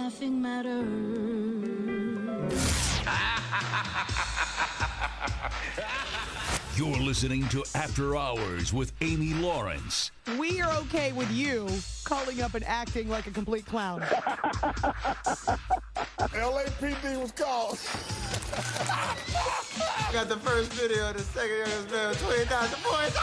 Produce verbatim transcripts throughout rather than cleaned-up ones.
laughing matter. You're listening to After Hours with Amy Lawrence. We are okay with you calling up and acting like a complete clown. L A P D was called. Got the first video of the second youngest man with twenty thousand points.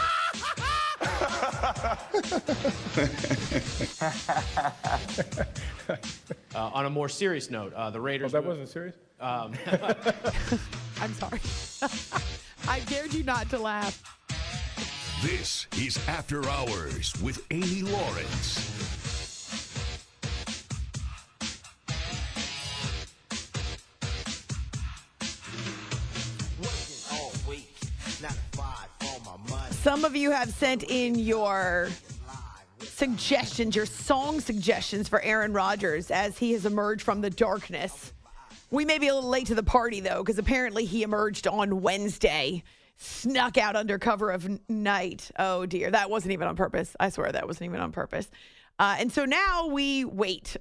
uh, on a more serious note, uh, the Raiders... Oh, that wasn't serious? Um, I'm sorry. I dared you not to laugh. This is After Hours with Amy Lawrence. Some of you have sent in your suggestions, your song suggestions for Aaron Rodgers as he has emerged from the darkness. We may be a little late to the party, though, because apparently he emerged on Wednesday, snuck out under cover of night. Oh, dear. That wasn't even on purpose. I swear that wasn't even on purpose. Uh, and so now we wait.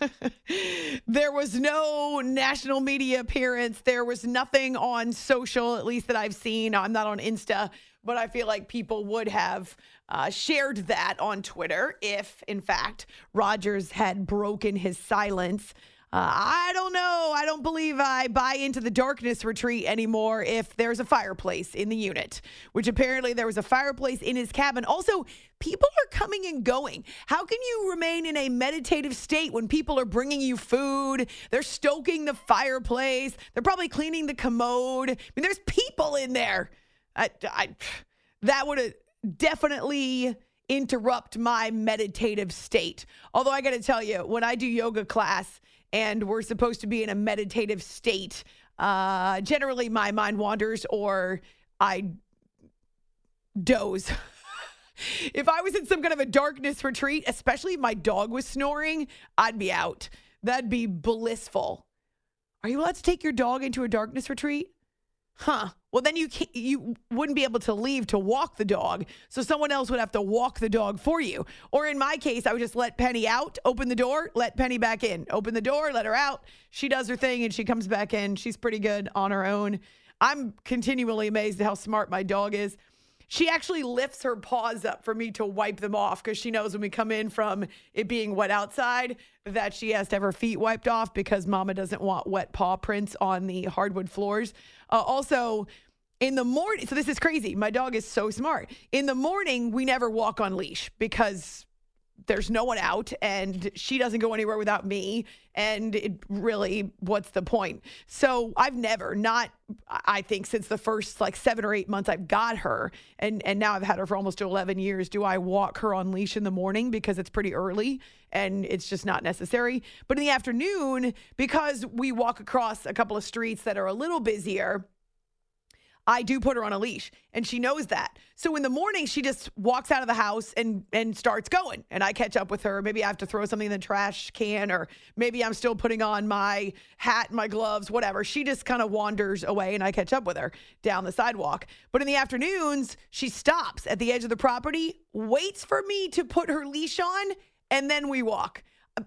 There was no national media appearance. There was nothing on social, at least that I've seen. I'm not on Insta, but I feel like people would have uh, shared that on Twitter if, in fact, Rodgers had broken his silence. Uh, I don't know. I don't believe I buy into the darkness retreat anymore if there's a fireplace in the unit, which apparently there was a fireplace in his cabin. Also, people are coming and going. How can you remain in a meditative state when people are bringing you food? They're stoking the fireplace. They're probably cleaning the commode. I mean, there's people in there. I, I, that would definitely interrupt my meditative state. Although I got to tell you, when I do yoga class, and we're supposed to be in a meditative state, Uh, generally, my mind wanders or I doze. If I was in some kind of a darkness retreat, especially if my dog was snoring, I'd be out. That'd be blissful. Are you allowed to take your dog into a darkness retreat? Huh. Well, then you can't, you wouldn't be able to leave to walk the dog. So someone else would have to walk the dog for you. Or in my case, I would just let Penny out, open the door, let Penny back in. Open the door, let her out. She does her thing and she comes back in. She's pretty good on her own. I'm continually amazed at how smart my dog is. She actually lifts her paws up for me to wipe them off because she knows when we come in from it being wet outside that she has to have her feet wiped off because Mama doesn't want wet paw prints on the hardwood floors. Uh, also, in the morning, so this is crazy. My dog is so smart. In the morning, we never walk on leash because there's no one out and she doesn't go anywhere without me. And it really, what's the point? So I've never, not, I think since the first like seven or eight months I've got her and, and now I've had her for almost eleven years. Do I walk her on leash in the morning because it's pretty early and it's just not necessary? But in the afternoon, because we walk across a couple of streets that are a little busier, I do put her on a leash and she knows that. So in the morning, she just walks out of the house and, and starts going and I catch up with her. Maybe I have to throw something in the trash can or maybe I'm still putting on my hat, my gloves, whatever. She just kind of wanders away and I catch up with her down the sidewalk. But in the afternoons, she stops at the edge of the property, waits for me to put her leash on, and then we walk.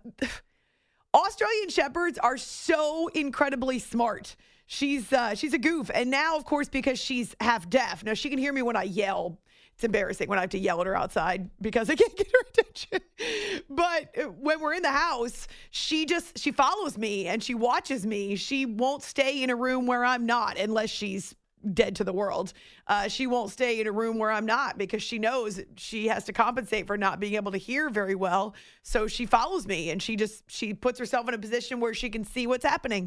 Australian Shepherds are so incredibly smart. She's uh, she's a goof. And now, of course, because she's half deaf. Now, she can hear me when I yell. It's embarrassing when I have to yell at her outside because I can't get her attention. But when we're in the house, she just, she follows me and she watches me. She won't stay in a room where I'm not unless she's dead to the world. Uh, she won't stay in a room where I'm not because she knows she has to compensate for not being able to hear very well. So she follows me and she just, she puts herself in a position where she can see what's happening.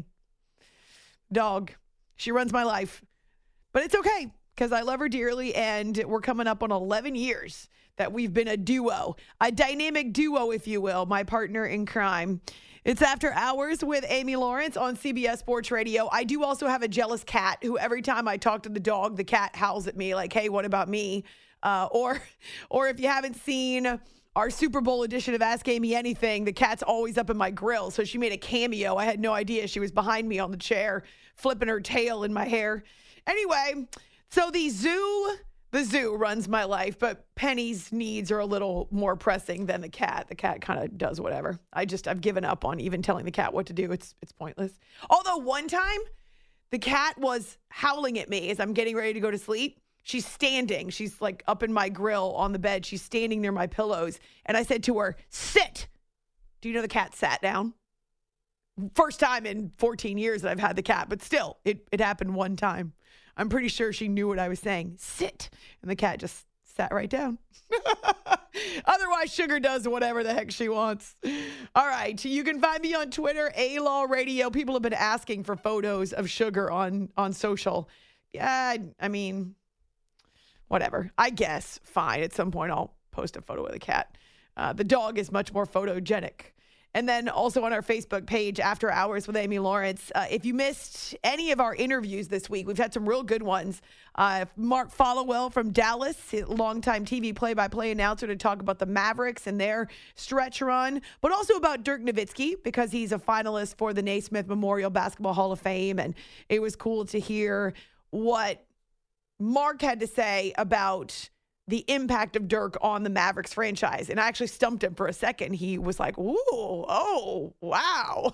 Dog. She runs my life. But it's okay because I love her dearly and we're coming up on eleven years that we've been a duo. A dynamic duo, if you will, my partner in crime. It's After Hours with Amy Lawrence on C B S Sports Radio. I do also have a jealous cat who every time I talk to the dog, the cat howls at me like, hey, what about me? Uh, or, or if you haven't seen our Super Bowl edition of Ask Amy Anything, the cat's always up in my grill. So she made a cameo. I had no idea she was behind me on the chair, flipping her tail in my hair. Anyway, so the zoo, the zoo runs my life, but Penny's needs are a little more pressing than the cat. The cat kind of does whatever. I just, I've given up on even telling the cat what to do. It's, it's pointless. Although one time the cat was howling at me as I'm getting ready to go to sleep. She's standing. She's like up in my grill on the bed. She's standing near my pillows. And I said to her, sit. Do you know the cat sat down? First time in fourteen years that I've had the cat, but still, it, it happened one time. I'm pretty sure she knew what I was saying. Sit. And the cat just sat right down. Otherwise, Sugar does whatever the heck she wants. All right. You can find me on Twitter, A-Law Radio. People have been asking for photos of Sugar on, on social. Yeah, I mean, whatever. I guess. Fine. At some point, I'll post a photo of the cat. Uh, the dog is much more photogenic. And then also on our Facebook page, After Hours with Amy Lawrence. Uh, if you missed any of our interviews this week, we've had some real good ones. Uh, Mark Followell from Dallas, longtime T V play-by-play announcer, to talk about the Mavericks and their stretch run, but also about Dirk Nowitzki because he's a finalist for the Naismith Memorial Basketball Hall of Fame. And it was cool to hear what Mark had to say about the impact of Dirk on the Mavericks franchise. And I actually stumped him for a second. He was like, ooh, oh, wow.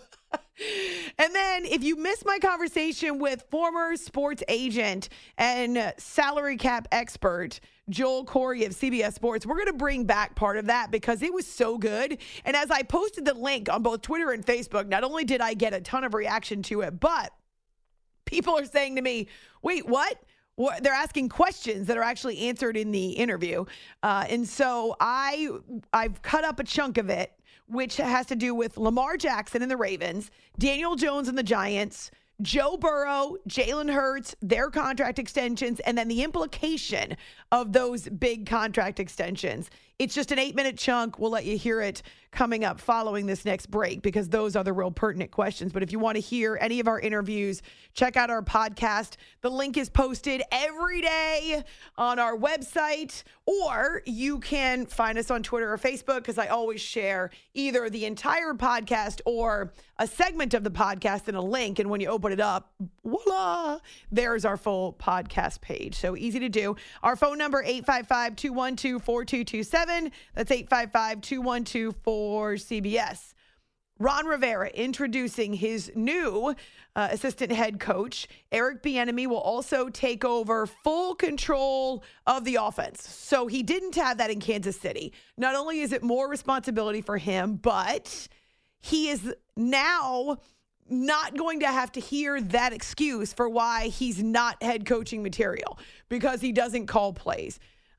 And then if you missed my conversation with former sports agent and salary cap expert, Joel Corey of C B S Sports, we're going to bring back part of that because it was so good. And as I posted the link on both Twitter and Facebook, not only did I get a ton of reaction to it, but people are saying to me, wait, what? Well, they're asking questions that are actually answered in the interview. Uh, and so I, I've cut up a chunk of it, which has to do with Lamar Jackson and the Ravens, Daniel Jones and the Giants, Joe Burrow, Jalen Hurts, their contract extensions, and then the implication of those big contract extensions. It's just an eight-minute chunk. We'll let you hear it coming up following this next break because those are the real pertinent questions. But if you want to hear any of our interviews, check out our podcast. The link is posted every day on our website, or you can find us on Twitter or Facebook because I always share either the entire podcast or a segment of the podcast in a link. And when you open it up, voila, there's our full podcast page. So easy to do. Our phone number, eight five five, two one two, four two two seven. That's eight five five, two one two, four C B S. Ron Rivera introducing his new uh, assistant head coach. Eric Bieniemy will also take over full control of the offense. So he didn't have that in Kansas City. Not only is it more responsibility for him, but he is now not going to have to hear that excuse for why he's not head coaching material because he doesn't call plays.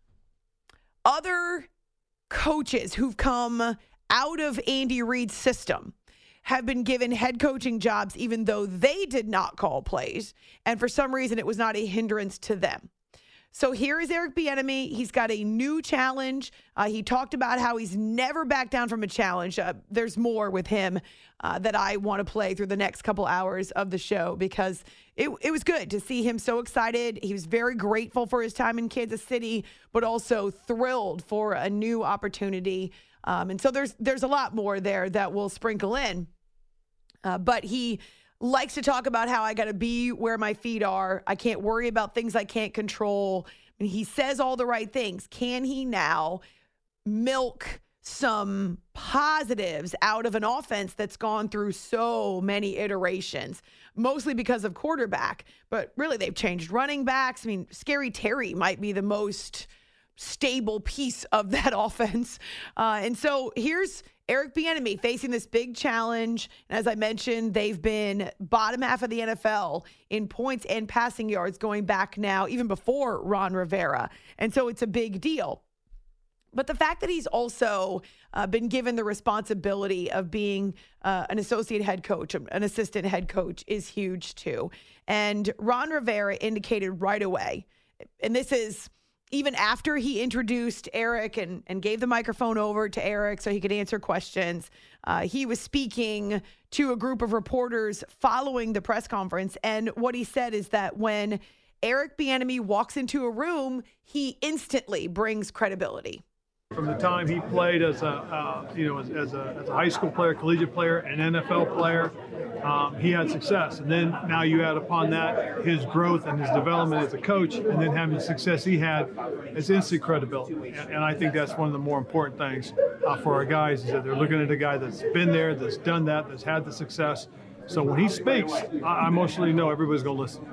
Other coaches who've come out of Andy Reid's system have been given head coaching jobs even though they did not call plays, and for some reason it was not a hindrance to them. So here is Eric Bieniemy. He's got a new challenge. Uh, he talked about how he's never backed down from a challenge. Uh, there's more with him uh, that I want to play through the next couple hours of the show because it, it was good to see him so excited. He was very grateful for his time in Kansas City, but also thrilled for a new opportunity. Um, and so there's there's a lot more there that we'll sprinkle in. Uh, but he likes to talk about how I got to be where my feet are. I can't worry about things I can't control. And he says all the right things. Can he now milk some positives out of an offense that's gone through so many iterations, mostly because of quarterback, but really they've changed running backs. I mean, Scary Terry might be the most stable piece of that offense. Uh, and so here's Eric Bieniemy facing this big challenge. And as I mentioned, they've been bottom half of the N F L in points and passing yards going back now, even before Ron Rivera. And so it's a big deal. But the fact that he's also uh, been given the responsibility of being uh, an associate head coach, an assistant head coach, is huge too. And Ron Rivera indicated right away, and this is even after he introduced Eric and, and gave the microphone over to Eric so he could answer questions, uh, he was speaking to a group of reporters following the press conference. And what he said is that when Eric Bieniemy walks into a room, he instantly brings credibility. From the time he played as a, uh, you know, as, as, a, as a high school player, collegiate player, and N F L player, um, he had success. And then now you add upon that his growth and his development as a coach, and then having the success he had, it's instant credibility. And, and I think that's one of the more important things uh, for our guys is that they're looking at a guy that's been there, that's done that, that's had the success. So when he speaks, I, I mostly know everybody's going to listen.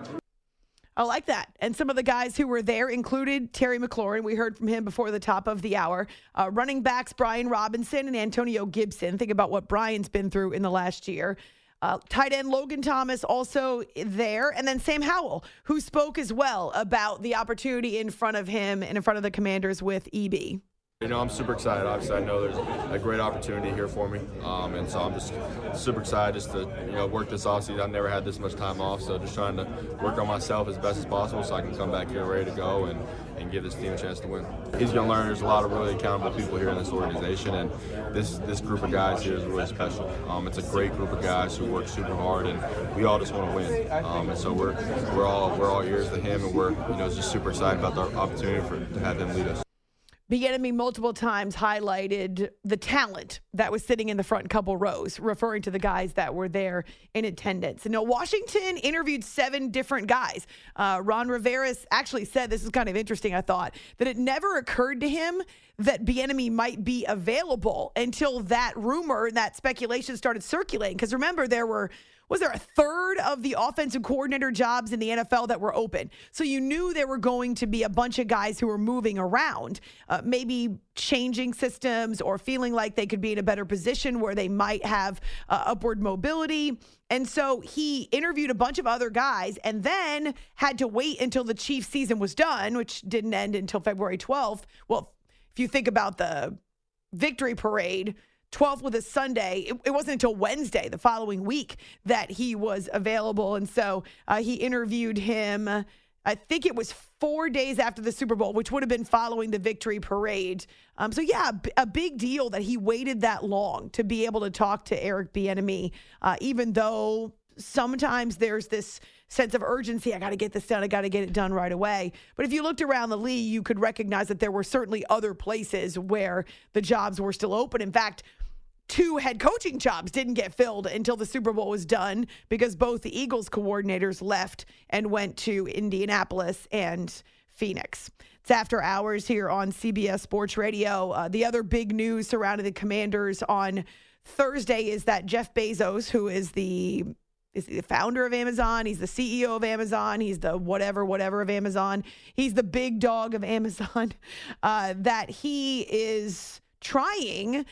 I like that. And some of the guys who were there included Terry McLaurin. We heard from him before the top of the hour. Uh, running backs Brian Robinson and Antonio Gibson. Think about what Brian's been through in the last year. Uh, tight end Logan Thomas also there. And then Sam Howell, who spoke as well about the opportunity in front of him and in front of the Commanders with E B. You know, I'm super excited. Obviously, I know there's a great opportunity here for me, um, and so I'm just super excited just to, you know, work this offseason. I've never had this much time off, so just trying to work on myself as best as possible so I can come back here ready to go and, and give this team a chance to win. He's going to learn there's a lot of really accountable people here in this organization, and this this group of guys here is really special. Um, it's a great group of guys who work super hard, and we all just want to win. Um, and so we're we're all we're all ears to him, and we're you know just super excited about the opportunity for to have him lead us. Bieniemy multiple times highlighted the talent that was sitting in the front couple rows, referring to the guys that were there in attendance. And now Washington interviewed seven different guys. Uh, Ron Rivera actually said, this is kind of interesting, I thought, that it never occurred to him that Bieniemy might be available until that rumor, that speculation started circulating. Because remember, there were Was there a third of the offensive coordinator jobs in the N F L that were open? So you knew there were going to be a bunch of guys who were moving around, uh, maybe changing systems or feeling like they could be in a better position where they might have uh, upward mobility. And so he interviewed a bunch of other guys and then had to wait until the Chiefs season was done, which didn't end until February twelfth. Well, if you think about the victory parade, twelfth was a Sunday. It, it wasn't until Wednesday, the following week, that he was available. And so uh, he interviewed him, I think it was four days after the Super Bowl, which would have been following the victory parade. Um, so, yeah, a, a big deal that he waited that long to be able to talk to Eric Bieniemy, uh, even though sometimes there's this sense of urgency. I got to get this done. I got to get it done right away. But if you looked around the league, you could recognize that there were certainly other places where the jobs were still open. In fact, two head coaching jobs didn't get filled until the Super Bowl was done because both the Eagles coordinators left and went to Indianapolis and Phoenix. It's After Hours here on C B S Sports Radio. Uh, the other big news surrounding the Commanders on Thursday is that Jeff Bezos, who is the is the founder of Amazon, he's the C E O of Amazon, he's the whatever, whatever of Amazon, he's the big dog of Amazon, uh, that he is trying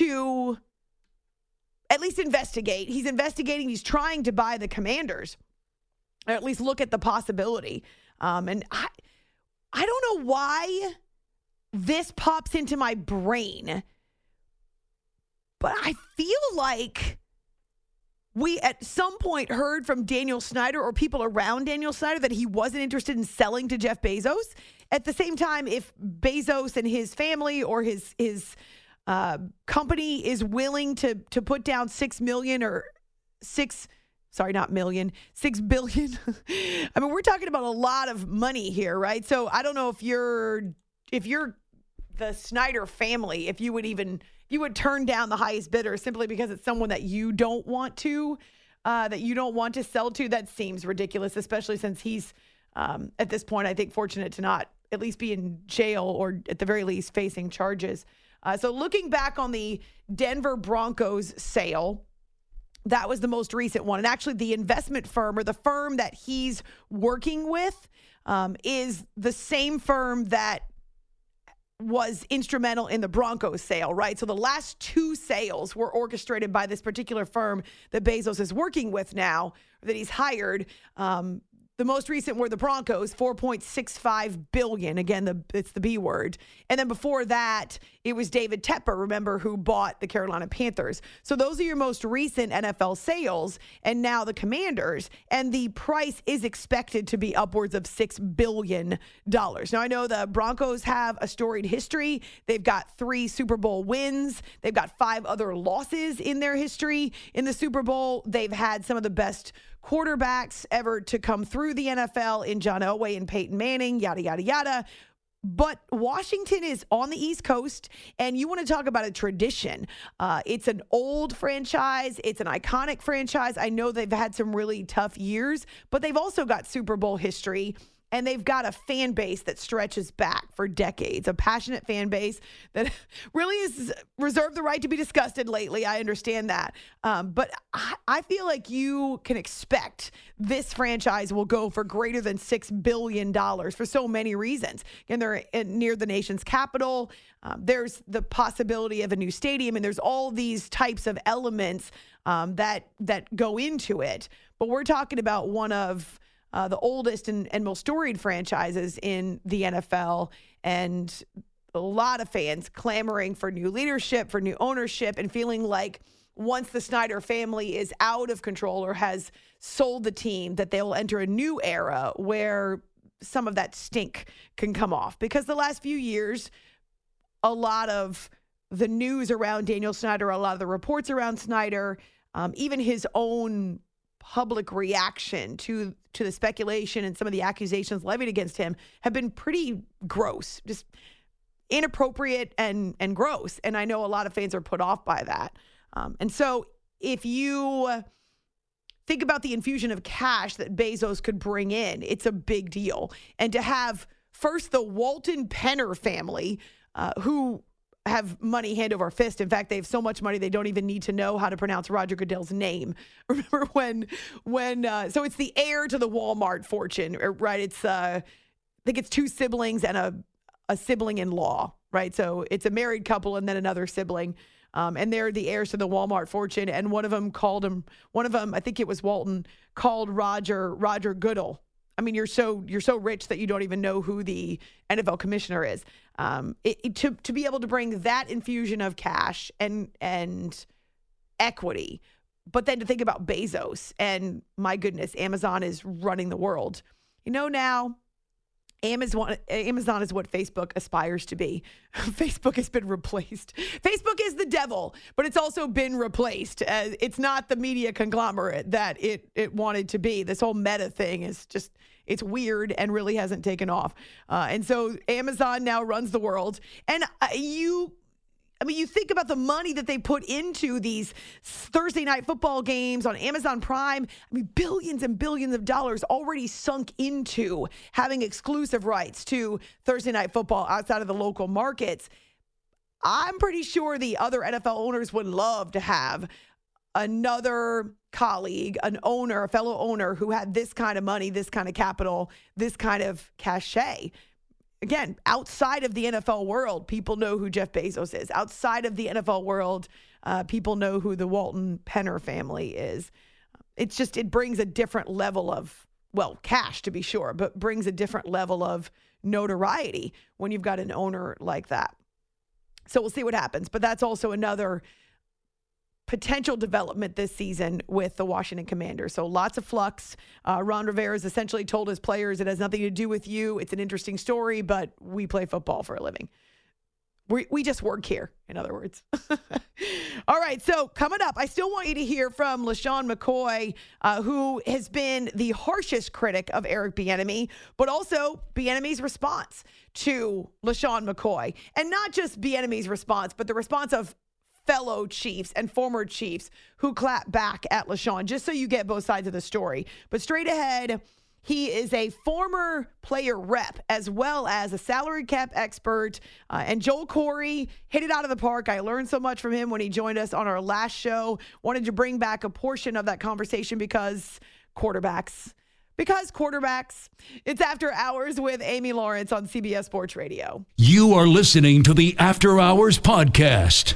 to at least investigate. He's investigating. He's trying to buy the Commanders, or at least look at the possibility. Um, and I, I don't know why this pops into my brain, but I feel like we at some point heard from Daniel Snyder or people around Daniel Snyder that he wasn't interested in selling to Jeff Bezos. At the same time, if Bezos and his family or his his uh, company is willing to to put down six million or six, sorry, not million, six billion. I mean, we're talking about a lot of money here, right? So I don't know if you're if you're the Snyder family, if you would even you would turn down the highest bidder simply because it's someone that you don't want to uh, that you don't want to sell to. That seems ridiculous, especially since he's um, at this point, I think, fortunate to not at least be in jail or at the very least facing charges. Uh, so looking back on the Denver Broncos sale, that was the most recent one. And actually the investment firm or the firm that he's working with um, is the same firm that was instrumental in the Broncos sale, right? So the last two sales were orchestrated by this particular firm that Bezos is working with now, that he's hired. Um, The most recent were the Broncos, four point six five billion dollars. Again, the, it's the B word. And then before that, it was David Tepper, remember, who bought the Carolina Panthers. So those are your most recent N F L sales, and now the Commanders. And the price is expected to be upwards of six billion dollars. Now, I know the Broncos have a storied history. They've got three Super Bowl wins. They've got five other losses in their history in the Super Bowl. They've had some of the best quarterbacks ever to come through the N F L in John Elway and Peyton Manning, yada, yada, yada. But Washington is on the East Coast, and you want to talk about a tradition. Uh, it's an old franchise. It's an iconic franchise. I know they've had some really tough years, but they've also got Super Bowl history. And they've got a fan base that stretches back for decades, a passionate fan base that really is reserved the right to be disgusted lately. I understand that. Um, but I, I feel like you can expect this franchise will go for greater than six billion dollars for so many reasons. And they're near the nation's capital. Um, there's the possibility of a new stadium, and there's all these types of elements um, that that go into it. But we're talking about one of Uh, the oldest and, and most storied franchises in the N F L, and a lot of fans clamoring for new leadership, for new ownership, and feeling like once the Snyder family is out of control or has sold the team, that they will enter a new era where some of that stink can come off. Because the last few years, a lot of the news around Daniel Snyder, a lot of the reports around Snyder, um, even his own public reaction to to the speculation and some of the accusations levied against him have been pretty gross, just inappropriate and and gross. And I know a lot of fans are put off by that. Um, and so if you think about the infusion of cash that Bezos could bring in, it's a big deal. And to have first the Walton Penner family, uh, who have money hand over fist. In fact, they have so much money they don't even need to know how to pronounce Roger Goodell's name. Remember when, when uh, so it's the heir to the Walmart fortune, right? It's uh, I think it's two siblings and a a sibling-in-law, right? So it's a married couple and then another sibling, um, and they're the heirs to the Walmart fortune. And one of them called him, one of them, I think it was Walton, called Roger Roger Goodell. I mean, you're so you're so rich that you don't even know who the N F L commissioner is. Um, it, it, to to be able to bring that infusion of cash and and equity, but then to think about Bezos and, my goodness, Amazon is running the world. You know, now Amazon Amazon is what Facebook aspires to be. Facebook has been replaced. Facebook is the devil, but it's also been replaced. Uh, it's not the media conglomerate that it it wanted to be. This whole Meta thing is just, it's weird and really hasn't taken off. Uh, and so Amazon now runs the world. And uh, you, I mean, you think about the money that they put into these Thursday night football games on Amazon Prime. I mean, billions and billions of dollars already sunk into having exclusive rights to Thursday night football outside of the local markets. I'm pretty sure the other N F L owners would love to have another colleague, an owner, a fellow owner who had this kind of money, this kind of capital, this kind of cachet. Again, outside of the N F L world, people know who Jeff Bezos is. Outside of the N F L world, uh, people know who the Walton Penner family is. It's just, it brings a different level of, well, cash to be sure, but brings a different level of notoriety when you've got an owner like that. So we'll see what happens. But that's also another potential development this season with the Washington Commanders. So lots of flux. Uh, Ron Rivera has essentially told his players it has nothing to do with you. It's an interesting story, but we play football for a living. We we just work here, in other words. All right, so coming up, I still want you to hear from LeSean McCoy, uh, who has been the harshest critic of Eric Bieniemy, but also Bieniemy's response to LeSean McCoy. And not just Bieniemy's response, but the response of fellow Chiefs and former Chiefs who clap back at LeSean, just so you get both sides of the story. But straight ahead, he is a former player rep as well as a salary cap expert. Uh, and Joel Corey hit it out of the park. I learned so much from him when he joined us on our last show. Wanted to bring back a portion of that conversation because quarterbacks. Because quarterbacks. It's After Hours with Amy Lawrence on C B S Sports Radio. You are listening to the After Hours podcast.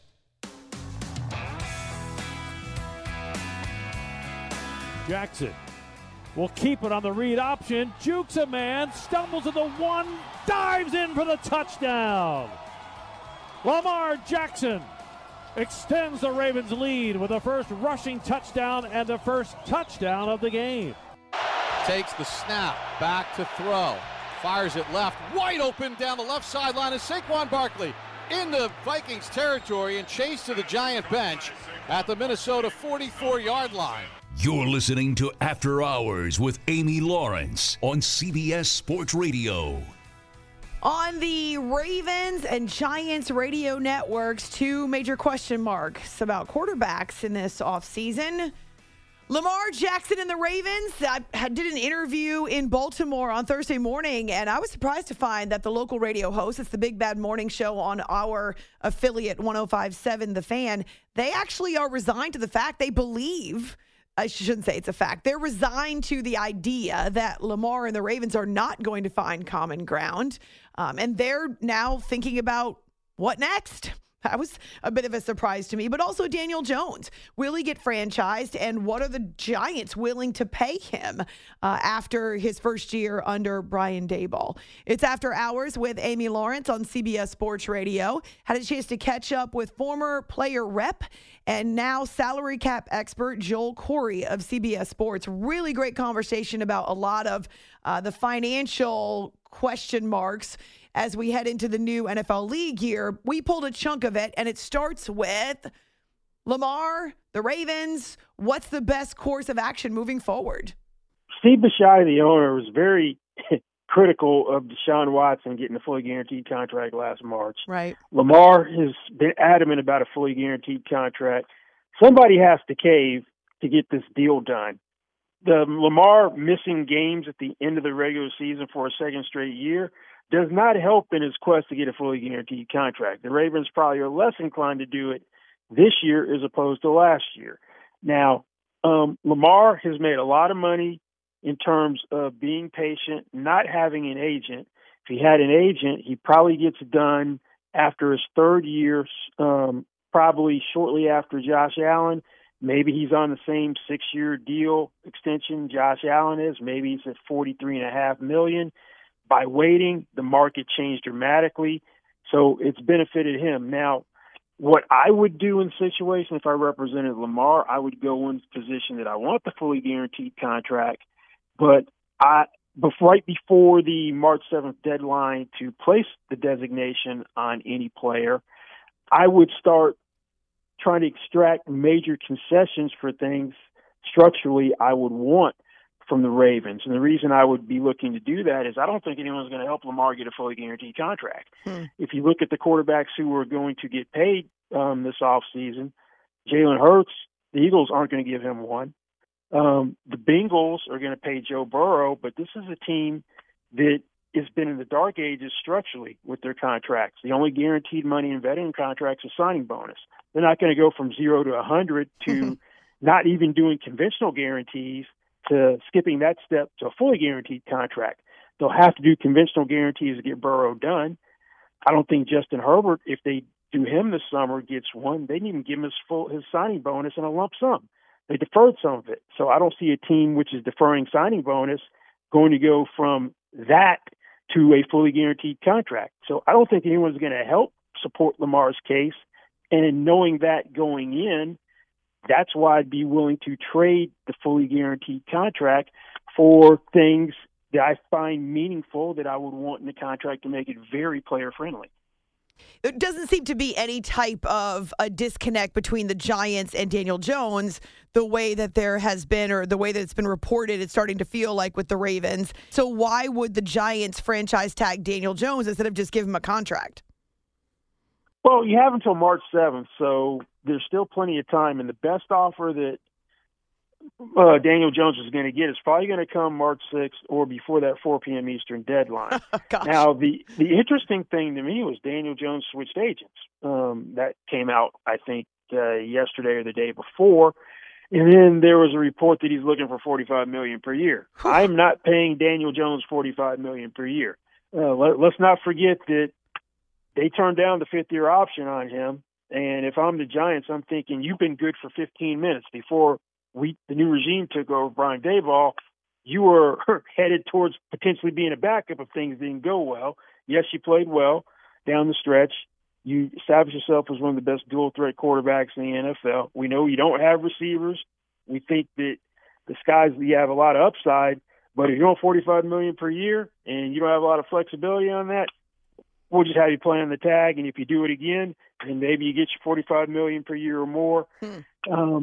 Jackson will keep it on the read option. Jukes a man, stumbles to the one, dives in for the touchdown. Lamar Jackson extends the Ravens' lead with the first rushing touchdown and the first touchdown of the game. Takes the snap, back to throw, fires it left, wide open down the left sideline is Saquon Barkley into Vikings territory and chased to the Giant bench at the Minnesota forty-four-yard line. You're listening to After Hours with Amy Lawrence on C B S Sports Radio. On the Ravens and Giants radio networks, two major question marks about quarterbacks in this offseason. Lamar Jackson and the Ravens. I did an interview in Baltimore on Thursday morning, and I was surprised to find that the local radio host, it's the Big Bad Morning Show on our affiliate one oh five point seven The Fan, they actually are resigned to the fact they believe, I shouldn't say it's a fact, they're resigned to the idea that Lamar and the Ravens are not going to find common ground. Um, and they're now thinking about what next. That was a bit of a surprise to me. But also Daniel Jones. Will he get franchised? And what are the Giants willing to pay him uh, after his first year under Brian Daboll? It's After Hours with Amy Lawrence on C B S Sports Radio. Had a chance to catch up with former player rep and now salary cap expert Joel Corey of C B S Sports. Really great conversation about a lot of uh, the financial question marks as we head into the new N F L league year. We pulled a chunk of it, and it starts with Lamar, the Ravens. What's the best course of action moving forward? Steve Bisciotti, the owner, was very critical of Deshaun Watson getting a fully guaranteed contract last March. Right. Lamar has been adamant about a fully guaranteed contract. Somebody has to cave to get this deal done. The Lamar missing games at the end of the regular season for a second straight year does not help in his quest to get a fully guaranteed contract. The Ravens probably are less inclined to do it this year as opposed to last year. Now, um, Lamar has made a lot of money in terms of being patient, not having an agent. If he had an agent, he probably gets done after his third year, um, probably shortly after Josh Allen. Maybe he's on the same six-year deal extension Josh Allen is. Maybe he's at forty-three and a half million. By waiting, the market changed dramatically, so it's benefited him. Now, what I would do in the situation if I represented Lamar, I would go in the position that I want the fully guaranteed contract, but I before, right before the March seventh deadline to place the designation on any player, I would start trying to extract major concessions for things structurally I would want from the Ravens. And the reason I would be looking to do that is I don't think anyone's going to help Lamar get a fully guaranteed contract. Hmm. If you look at the quarterbacks who are going to get paid um, this offseason, Jalen Hurts, the Eagles aren't going to give him one. Um, the Bengals are going to pay Joe Burrow, but this is a team that has been in the dark ages structurally with their contracts. The only guaranteed money in veteran contracts is signing bonus. They're not going to go from zero to one hundred to not even doing conventional guarantees to skipping that step to a fully guaranteed contract. They'll have to do conventional guarantees to get Burrow done. I don't think Justin Herbert, if they do him this summer, gets one. They didn't even give him his full his signing bonus in a lump sum. They deferred some of it. So I don't see a team which is deferring signing bonus going to go from that to a fully guaranteed contract. So I don't think anyone's going to help support Lamar's case. And knowing that going in, that's why I'd be willing to trade the fully guaranteed contract for things that I find meaningful that I would want in the contract to make it very player-friendly. There doesn't seem to be any type of a disconnect between the Giants and Daniel Jones the way that there has been, or the way that it's been reported, it's starting to feel like with the Ravens. So why would the Giants franchise tag Daniel Jones instead of just give him a contract? Well, you have until March seventh, so there's still plenty of time. And the best offer that uh, Daniel Jones is going to get is probably going to come March sixth or before that four p.m. Eastern deadline. Now, the, the interesting thing to me was Daniel Jones switched agents. Um, that came out, I think, uh, yesterday or the day before. And then there was a report that he's looking for forty-five million dollars per year. I'm not paying Daniel Jones forty-five million dollars per year. Uh, let, let's not forget that they turned down the fifth-year option on him. And if I'm the Giants, I'm thinking, you've been good for fifteen minutes. Before we the new regime took over Brian Daboll, you were headed towards potentially being a backup if things didn't go well. Yes, you played well down the stretch. You established yourself as one of the best dual-threat quarterbacks in the N F L. We know you don't have receivers. We think that the skies, you have a lot of upside. But if you're on forty-five million dollars per year and you don't have a lot of flexibility on that, we'll just have you play on the tag, and if you do it again, then maybe you get your forty-five million dollars per year or more. Hmm. Um,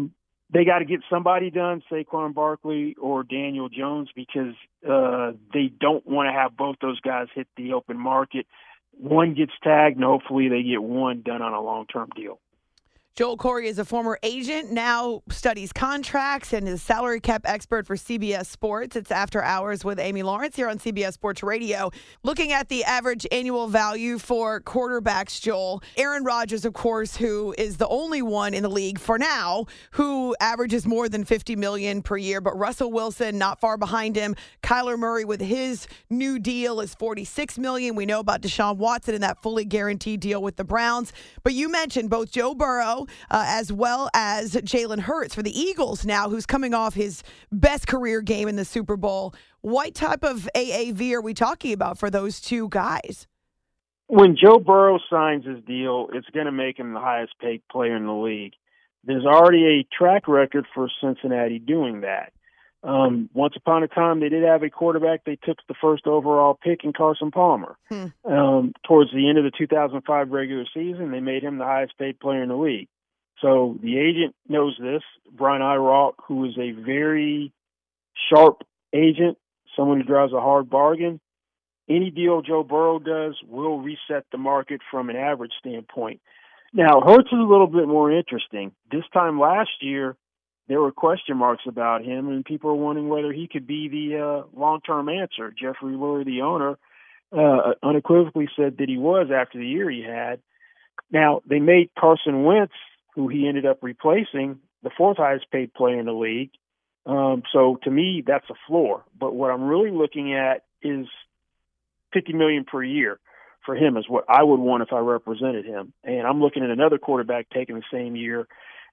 they got to get somebody done, Saquon Barkley or Daniel Jones, because uh, they don't want to have both those guys hit the open market. One gets tagged, and hopefully they get one done on a long-term deal. Joel Corry is a former agent, now studies contracts and is a salary cap expert for C B S Sports. It's After Hours with Amy Lawrence here on C B S Sports Radio. Looking at the average annual value for quarterbacks, Joel, Aaron Rodgers, of course, who is the only one in the league for now who averages more than fifty million dollars per year, but Russell Wilson not far behind him. Kyler Murray with his new deal is forty-six million dollars. We know about Deshaun Watson and that fully guaranteed deal with the Browns. But you mentioned both Joe Burrow Uh, as well as Jalen Hurts for the Eagles now, who's coming off his best career game in the Super Bowl. What type of A A V are we talking about for those two guys? When Joe Burrow signs his deal, it's going to make him the highest paid player in the league. There's already a track record for Cincinnati doing that. Um, once upon a time, they did have a quarterback. They took the first overall pick in Carson Palmer. Hmm. Um, towards the end of the two thousand five regular season, they made him the highest paid player in the league. So the agent knows this. Brian Eyrock, who is a very sharp agent, someone who drives a hard bargain, any deal Joe Burrow does will reset the market from an average standpoint. Now, Hurts is a little bit more interesting. This time last year, there were question marks about him, and people were wondering whether he could be the uh, long-term answer. Jeffrey Lurie, the owner, uh, unequivocally said that he was after the year he had. Now, they made Carson Wentz, who he ended up replacing, the fourth highest paid player in the league. Um, so to me, that's a floor. But what I'm really looking at is fifty million dollars per year for him is what I would want if I represented him. And I'm looking at another quarterback taking the same year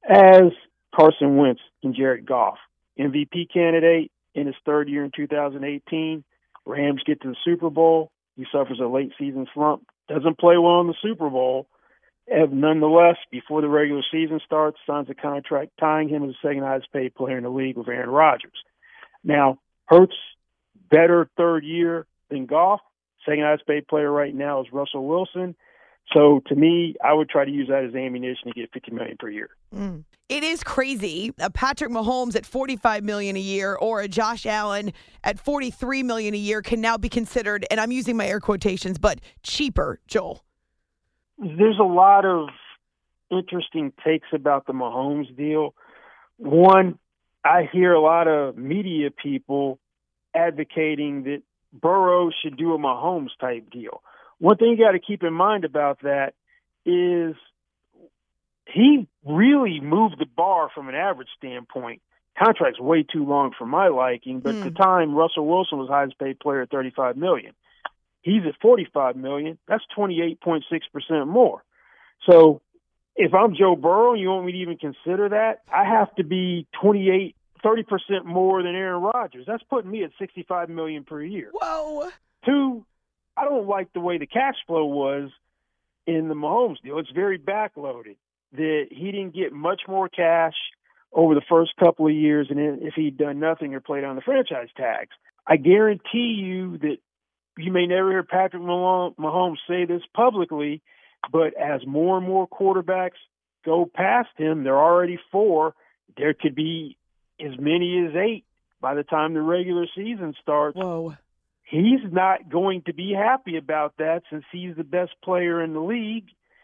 as Carson Wentz and Jared Goff. M V P candidate in his third year in two thousand eighteen. Rams get to the Super Bowl. He suffers a late season slump. Doesn't play well in the Super Bowl. And nonetheless, before the regular season starts, signs a contract tying him as the second highest paid player in the league with Aaron Rodgers. Now, Hurts, better third year than Goff. Second highest paid player right now is Russell Wilson. So to me, I would try to use that as ammunition to get fifty million dollars per year. Mm. It is crazy. A Patrick Mahomes at forty-five million dollars a year or a Josh Allen at forty-three million dollars a year can now be considered, and I'm using my air quotations, but cheaper, Joel. There's a lot of interesting takes about the Mahomes deal. One, I hear a lot of media people advocating that Burrow should do a Mahomes type deal. One thing you got to keep in mind about that is he really moved the bar from an average standpoint. Contract's way too long for my liking, but mm. at the time, Russell Wilson was highest paid player at thirty-five million dollars. He's at forty-five million dollars. That's twenty-eight point six percent more. So if I'm Joe Burrow and you want me to even consider that, I have to be twenty-eight, thirty percent more than Aaron Rodgers. That's putting me at sixty-five million dollars per year. Whoa. Two, I don't like the way the cash flow was in the Mahomes deal. It's very backloaded. That he didn't get much more cash over the first couple of years, and if he'd done nothing or played on the franchise tags. I guarantee you that you may never hear Patrick Mahomes say this publicly, but as more and more quarterbacks go past him, there are already four, there could be as many as eight by the time the regular season starts. Whoa. He's not going to be happy about that since he's the best player in the league.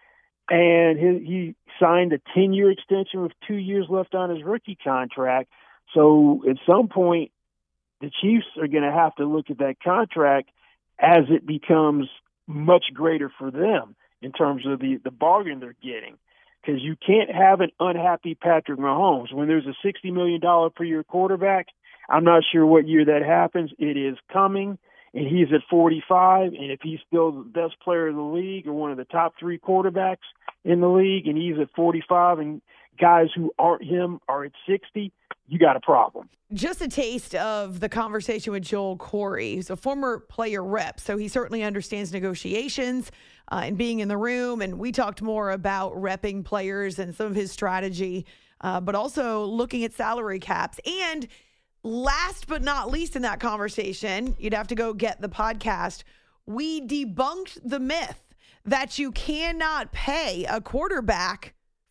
And he, he signed a ten-year extension with two years left on his rookie contract. So at some point, the Chiefs are going to have to look at that contract as it becomes much greater for them in terms of the, the bargain they're getting. Because you can't have an unhappy Patrick Mahomes. When there's a sixty million dollars per year quarterback, I'm not sure what year that happens. It is coming. And he's at forty-five, and if he's still the best player in the league or one of the top three quarterbacks in the league, and he's at forty-five, and guys who aren't him are at sixty, you got a problem. Just a taste of the conversation with Joel Corry. He's a former player rep, so he certainly understands negotiations uh, and being in the room, and we talked more about repping players and some of his strategy, uh, but also looking at salary caps. And last but not least in that conversation, you'd have to go get the podcast. We debunked the myth that you cannot pay a quarterback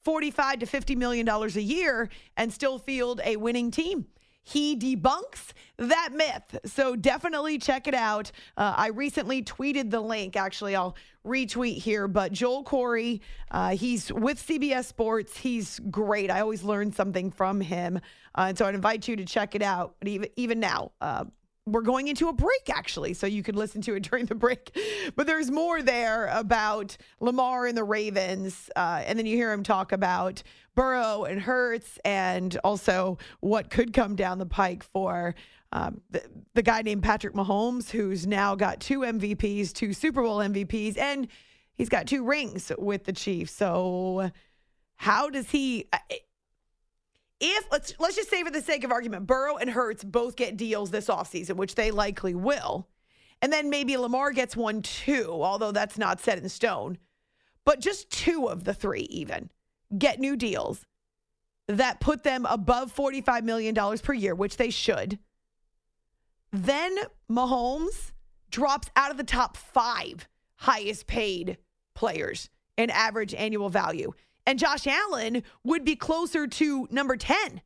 forty-five to fifty million dollars a year and still field a winning team. He debunks that myth. So definitely check it out. Uh, I recently tweeted the link. Actually, I'll retweet here. But Joel Corey, uh, he's with C B S Sports. He's great. I always learn something from him. Uh, and so I'd invite you to check it out. But even, even now, uh, we're going into a break, actually, so you could listen to it during the break. But there's more there about Lamar and the Ravens. Uh, and then you hear him talk about Burrow and Hurts and also what could come down the pike for um, the, the guy named Patrick Mahomes, who's now got two M V Ps, two Super Bowl M V Ps, and he's got two rings with the Chiefs. So how does he... If, let's let's just say for the sake of argument, Burrow and Hurts both get deals this offseason, which they likely will, and then maybe Lamar gets one too, although that's not set in stone, but just two of the three even get new deals that put them above forty-five million dollars per year, which they should. Then Mahomes drops out of the top five highest paid players in average annual value. And Josh Allen would be closer to number ten.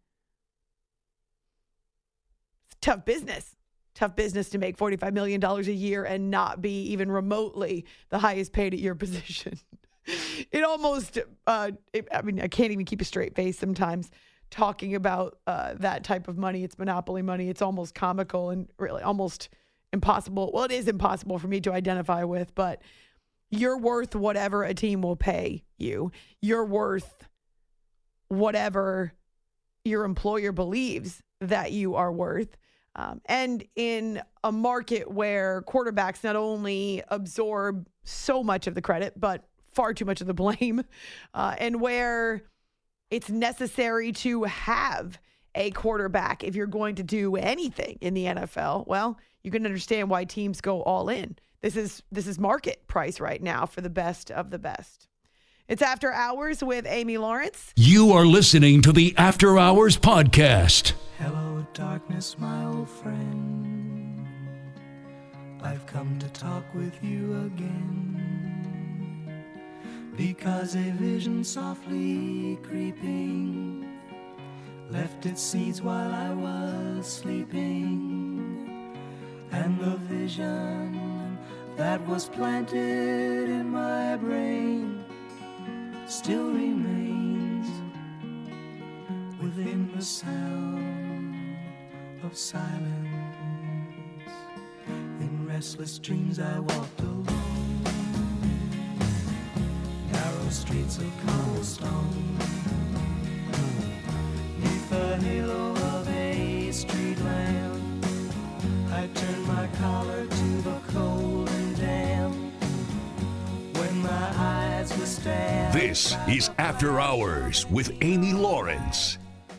It's tough business. Tough business to make forty-five million dollars a year and not be even remotely the highest paid at your position. It almost, uh, it, I mean, I can't even keep a straight face sometimes talking about uh, that type of money. It's monopoly money. It's almost comical and really almost impossible. Well, it is impossible for me to identify with, but you're worth whatever a team will pay you. You're worth whatever your employer believes that you are worth. Um, and in a market where quarterbacks not only absorb so much of the credit, but far too much of the blame, uh, and where it's necessary to have a quarterback if you're going to do anything in the N F L, well, you can understand why teams go all in. This is this is market price right now for the best of the best. It's After Hours with Amy Lawrence. You are listening to the After Hours podcast. Hello, darkness, my old friend. I've come to talk with you again. Because a vision softly creeping left its seeds while I was sleeping. And the vision that was planted in my brain still remains within the sound of silence. In restless dreams I walked alone, narrow streets of cobblestone, neath the halo of a street lamp. I turned my collar to the cold and damp when my eyes were stabbed. This is After Hours with Amy Lawrence.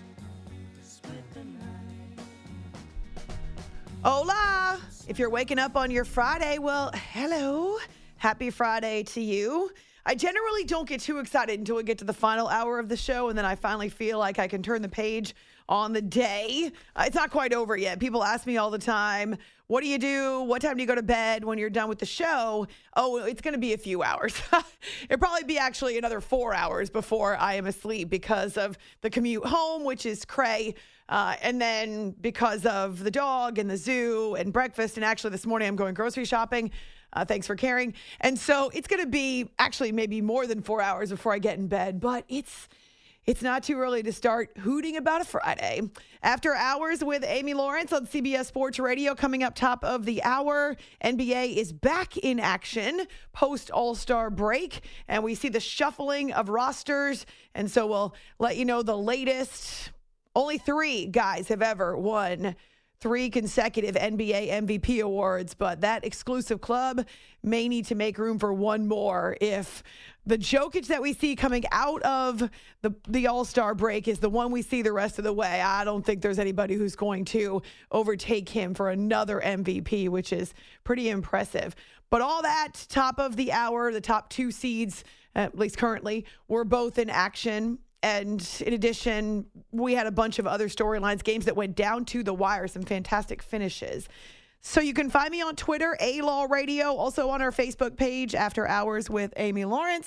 Hola! If you're waking up on your Friday, well, hello. Happy Friday to you. I generally don't get too excited until we get to the final hour of the show, and then I finally feel like I can turn the page on the day. Uh, it's not quite over yet. People ask me all the time, what do you do? What time do you go to bed when you're done with the show? Oh, it's going to be a few hours. It'll probably be actually another four hours before I am asleep because of the commute home, which is cray. Uh, and then because of the dog and the zoo and breakfast. And actually this morning I'm going grocery shopping. Uh, thanks for caring. And so it's going to be actually maybe more than four hours before I get in bed. But it's it's not too early to start hooting about a Friday. After Hours with Amy Lawrence on C B S Sports Radio coming up top of the hour. N B A is back in action post All-Star break. And we see the shuffling of rosters. And so we'll let you know the latest. Only three guys have ever won three consecutive N B A M V P awards, but that exclusive club may need to make room for one more if the Jokic that we see coming out of the, the All-Star break is the one we see the rest of the way. I don't think there's anybody who's going to overtake him for another M V P, which is pretty impressive. But all that, top of the hour, the top two seeds, at least currently, were both in action. And in addition, we had a bunch of other storylines, games that went down to the wire, some fantastic finishes. So you can find me on Twitter, A Law Radio, also on our Facebook page, After Hours with Amy Lawrence.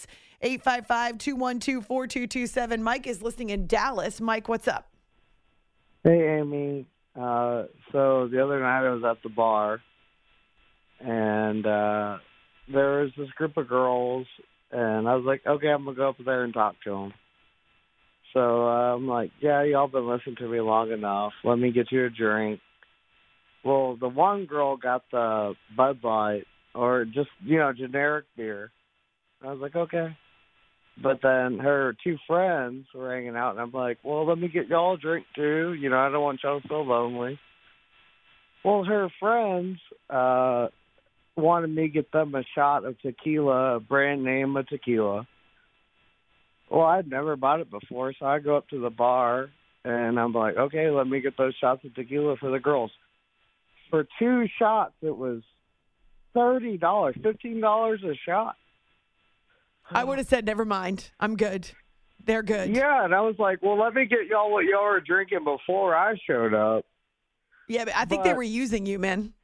eight five five, two one two, four two two seven. Mike is listening in Dallas. Mike, what's up? Hey, Amy. Uh, so the other night I was at the bar, and uh, there was this group of girls, and I was like, okay, I'm going to go up there and talk to them. So uh, I'm like, yeah, y'all been listening to me long enough. Let me get you a drink. Well, the one girl got the Bud Light, or just, you know, generic beer. I was like, okay. But then her two friends were hanging out, and I'm like, well, let me get y'all a drink, too. You know, I don't want y'all so lonely. Well, her friends uh, wanted me to get them a shot of tequila, a brand name of tequila. Well, I'd never bought it before, so I go up to the bar, and I'm like, okay, let me get those shots of tequila for the girls. For two shots, it was thirty dollars, fifteen dollars a shot. I would have said, never mind. I'm good. They're good. Yeah, and I was like, well, let me get y'all what y'all were drinking before I showed up. Yeah, but I think But- they were using you, man.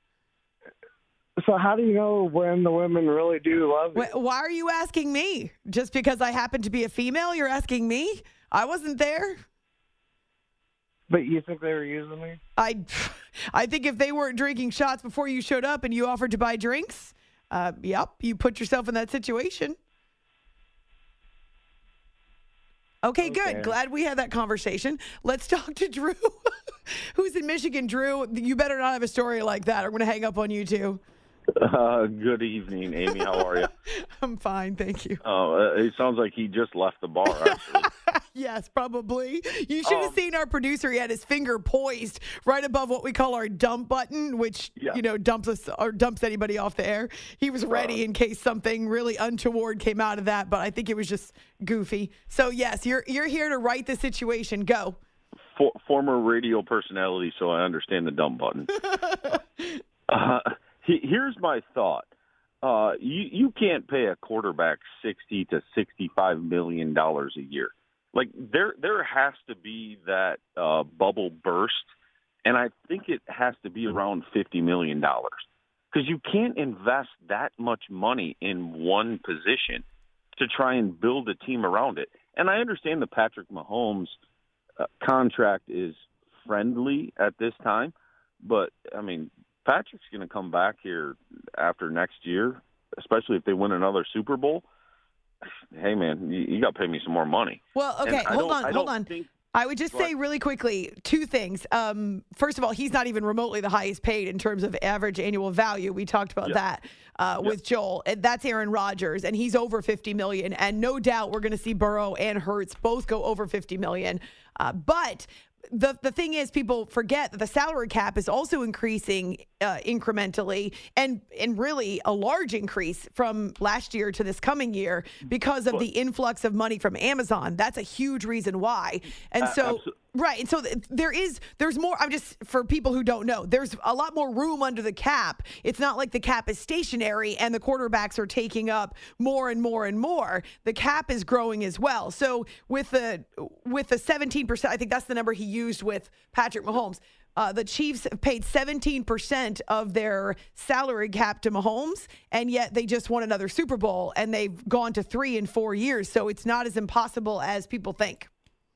So how do you know when the women really do love you? Wh- Why are you asking me? Just because I happen to be a female, you're asking me? I wasn't there. But you think they were using me? I, I think if they weren't drinking shots before you showed up and you offered to buy drinks, uh, yep, you put yourself in that situation. Okay, Okay. good. Glad we had that conversation. Let's talk to Drew, who's in Michigan. Drew, you better not have a story like that. I'm going to hang up on you, too. Uh, good evening, Amy. How are you? I'm fine, thank you. Oh, uh, it sounds like he just left the bar, actually. Yes, probably. You should have Um, seen our producer. He had his finger poised right above what we call our dump button, which, Yeah. you know, dumps us or dumps anybody off the air. He was ready in case something really untoward came out of that, but I think it was just goofy. So, yes, you're you're here to right the situation. Go. For, former radio personality, so I understand the dump button. uh, he, here's my thought. Uh, you, you can't pay a quarterback sixty to sixty-five million dollars a year. Like, there there has to be that uh, bubble burst, and I think it has to be around fifty million dollars. Because you can't invest that much money in one position to try and build a team around it. And I understand the Patrick Mahomes uh, contract is friendly at this time, but, I mean, Patrick's going to come back here after next year, especially if they win another Super Bowl. Hey, man, you, you got to pay me some more money. Well, okay, And I hold don't- on, I hold don't on. think- I would just Go say ahead. really quickly two things. Um, first of all, he's not even remotely the highest paid in terms of average annual value. We talked about Yeah. that uh, Yeah. with Joel. And that's Aaron Rodgers, and he's over fifty million dollars. And no doubt we're going to see Burrow and Hurts both go over fifty million dollars. Uh, but the the thing is, people forget that the salary cap is also increasing uh, incrementally, and and really a large increase from last year to this coming year because of the influx of money from Amazon. That's a huge reason why. And Uh, so. abso- Right. And so th- there is, there's more, I'm just, for people who don't know, there's a lot more room under the cap. It's not like the cap is stationary and the quarterbacks are taking up more and more and more. The cap is growing as well. So with the, with the seventeen percent, I think that's the number he used with Patrick Mahomes. Uh, the Chiefs have paid seventeen percent of their salary cap to Mahomes, and yet they just won another Super Bowl, and they've gone to three in four years. So it's not as impossible as people think.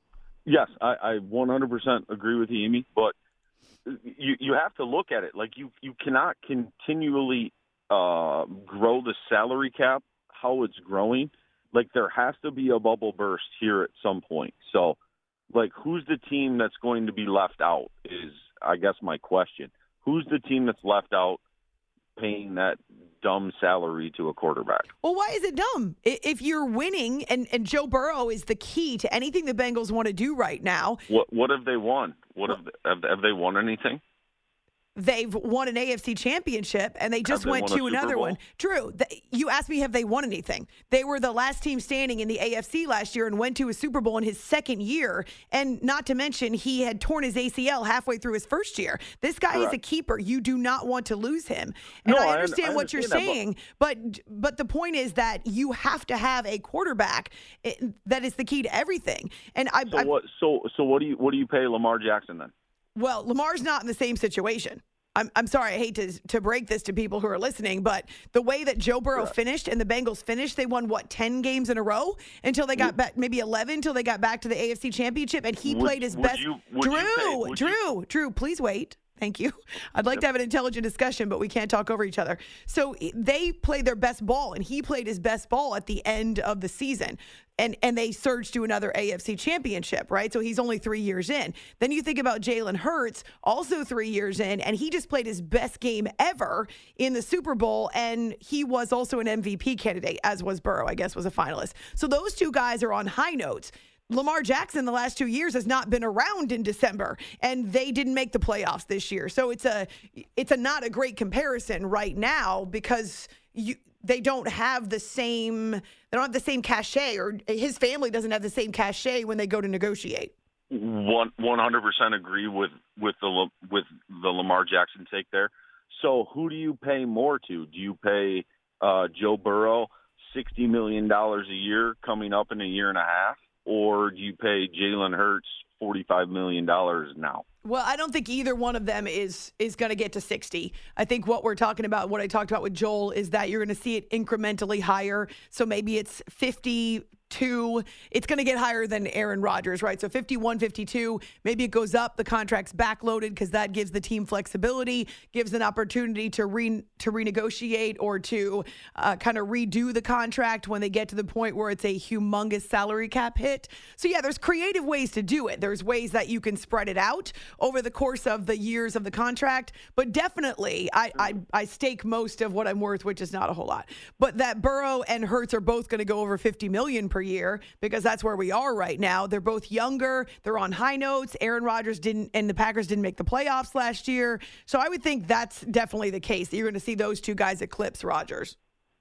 Yes, I, I one hundred percent agree with you, Amy, but you you have to look at it. Like, you, you cannot continually uh, grow the salary cap how it's growing. Like, there has to be a bubble burst here at some point. So, like, who's the team that's going to be left out is, I guess, my question. Who's the team that's left out paying that dumb salary to a quarterback? Well, why is it dumb? I- If you're winning, and, and Joe Burrow is the key to anything the Bengals want to do right now, What what have they won? What have they, have, have they won anything? they've won an A F C championship, and they just they went won a to Super another Bowl? one. Drew, th- you asked me, have they won anything? They were the last team standing in the A F C last year and went to a Super Bowl in his second year. And not to mention, he had torn his A C L halfway through his first year. This guy is a Correct. keeper. You do not want to lose him. And No, I I un- understand I what you're understand that, saying, but but the point is that you have to have a quarterback. It, that is the key to everything. And I, So I what? So so what do you what do you pay Lamar Jackson then? well, Lamar's not in the same situation. I'm, I'm sorry, I hate to to break this to people who are listening, but the way that Joe Burrow Right. finished and the Bengals finished, they won, what, ten games in a row until they got back, maybe eleven, until they got back to the A F C Championship, and he Would- played his would best. you- would Drew, you pay- would Drew, you- Drew, please wait. Thank you. I'd like to have an intelligent discussion, but we can't talk over each other. So they played their best ball, and he played his best ball at the end of the season. And and they surged to another A F C championship, right? So he's only three years in. Then you think about Jalen Hurts, also three years in, and he just played his best game ever in the Super Bowl, and he was also an M V P candidate, as was Burrow, I guess, was a finalist. So those two guys are on high notes. Lamar Jackson the last two years has not been around in December, and they didn't make the playoffs this year. So it's a it's a not a great comparison right now because you they don't have the same they don't have the same cachet, or his family doesn't have the same cachet when they go to negotiate. One one hundred percent agree with with the La- with the Lamar Jackson take there. So who do you pay more to? Do you pay uh, Joe Burrow sixty million dollars a year coming up in a year and a half? Or do you pay Jalen Hurts forty-five million dollars now? Well, I don't think either one of them is is going to get to sixty. I think what we're talking about, what I talked about with Joel, is that you're going to see it incrementally higher. So maybe it's fifty-two. It's going to get higher than Aaron Rodgers, right? So fifty-one, fifty-two. Maybe it goes up. The contract's backloaded because that gives the team flexibility, gives an opportunity to re to renegotiate or to uh, kind of redo the contract when they get to the point where it's a humongous salary cap hit. So yeah, there's creative ways to do it. There's ways that you can spread it out over the course of the years of the contract. But definitely, I I, I stake most of what I'm worth, which is not a whole lot. But that Burrow and Hurts are both going to go over fifty million per year because that's where we are right now. They're both younger. They're on high notes. Aaron Rodgers didn't, and the Packers didn't make the playoffs last year. So I would think that's definitely the case. That you're going to see those two guys eclipse Rodgers.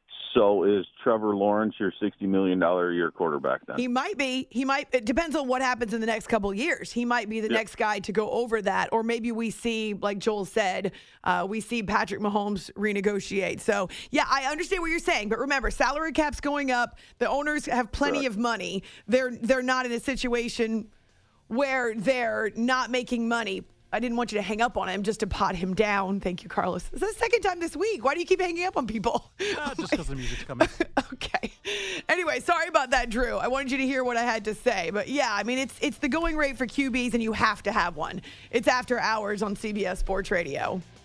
So is Trevor Lawrence your sixty million dollars a year quarterback then? He might be. He might. It depends on what happens in the next couple of years. He might be the Yep. next guy to go over that. Or maybe we see, like Joel said, uh, we see Patrick Mahomes renegotiate. So, yeah, I understand what you're saying. But remember, salary cap's going up. The owners have plenty Correct. of money. They're They're not in a situation where they're not making money. I didn't want you to hang up on him just to pot him down. Thank you, Carlos. It's the second time this week. Why do you keep hanging up on people? Uh, just because the music's coming. Okay. Anyway, sorry about that, Drew. I wanted you to hear what I had to say. But yeah, I mean, it's it's the going rate for Q Bs, and you have to have one. It's After Hours on C B S Sports Radio.